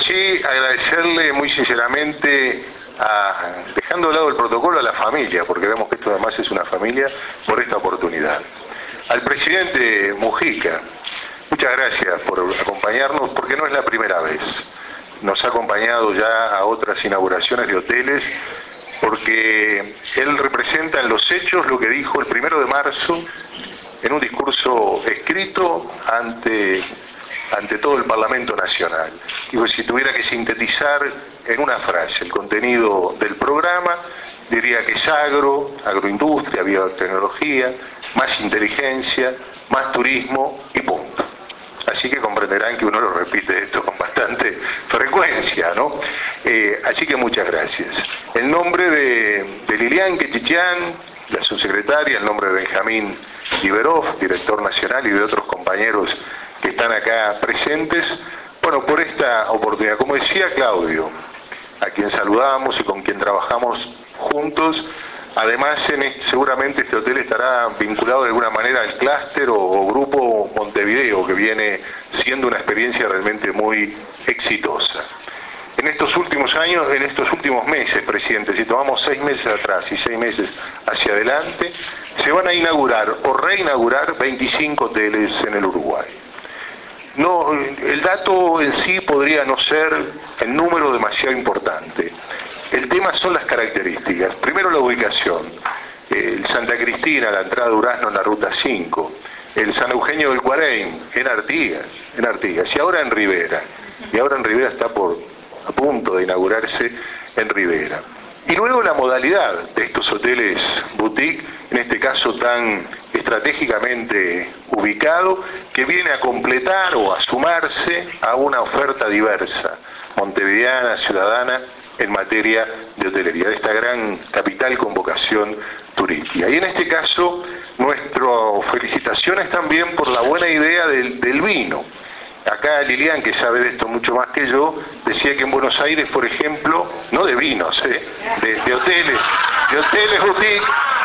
Sí, agradecerle muy sinceramente, dejando de lado el protocolo, a la familia, porque vemos que esto además es una familia, por esta oportunidad. Al presidente Mujica, muchas gracias por acompañarnos, porque no es la primera vez. Nos ha acompañado ya a otras inauguraciones de hoteles, porque él representa en los hechos lo que dijo el 1 de marzo en un discurso escrito ante todo el Parlamento Nacional. Digo, si tuviera que sintetizar en una frase el contenido del programa, diría que es agroindustria, biotecnología, más inteligencia, más turismo y punto. Así que comprenderán que uno lo repite esto con bastante frecuencia, ¿no? Así que muchas gracias. En nombre de Lilian Quechichian, la subsecretaria, en nombre de Benjamín Iberov, director nacional, y de otros compañeros que están acá presentes, bueno, por esta oportunidad. Como decía Claudio, a quien saludamos y con quien trabajamos juntos, además seguramente este hotel estará vinculado de alguna manera al clúster o grupo Montevideo, que viene siendo una experiencia realmente muy exitosa. En estos últimos años, en estos últimos meses, presidente, si tomamos 6 meses atrás y 6 meses hacia adelante, se van a inaugurar o reinaugurar 25 hoteles en el Uruguay. No, el dato en sí podría no ser el número demasiado importante. El tema son las características. Primero, la ubicación. El Santa Cristina, la entrada de Durazno en la Ruta 5. El San Eugenio del Cuareim, en Artigas. Y ahora en Rivera. Y ahora en Rivera está a punto de inaugurarse en Rivera. Y luego la modalidad de estos hoteles boutique, en este caso tan estratégicamente ubicado, que viene a completar o a sumarse a una oferta diversa, montevideana, ciudadana, en materia de hotelería, de esta gran capital con vocación turística. Y en este caso, nuestras felicitaciones también por la buena idea del vino. Acá Lilian, que sabe de esto mucho más que yo, decía que en Buenos Aires, por ejemplo, no de vinos, de hoteles boutique,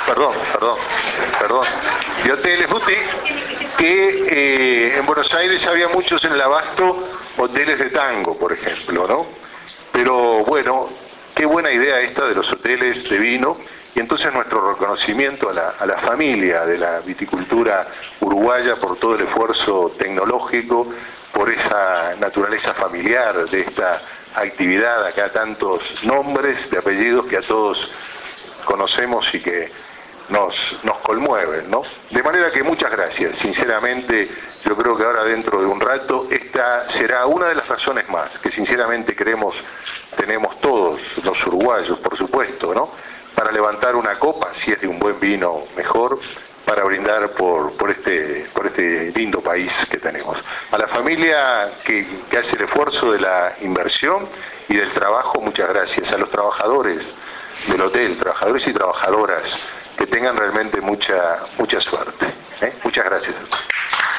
de hoteles boutique, que en Buenos Aires había muchos en el Abasto, hoteles de tango, por ejemplo, ¿no? Pero bueno, qué buena idea esta de los hoteles de vino, y entonces nuestro reconocimiento a la familia de la viticultura uruguaya por todo el esfuerzo tecnológico, por esa naturaleza familiar de esta actividad, acá tantos nombres de apellidos que a todos conocemos y que nos conmueven, ¿no? De manera que muchas gracias, sinceramente yo creo que ahora dentro de un rato esta será una de las razones más que sinceramente tenemos todos los uruguayos, por supuesto, ¿no? Para levantar una copa, si es de un buen vino mejor, para brindar por este lindo país que tenemos. A la familia que hace el esfuerzo de la inversión y del trabajo, muchas gracias. A los trabajadores del hotel, trabajadores y trabajadoras, que tengan realmente mucha suerte. Muchas gracias.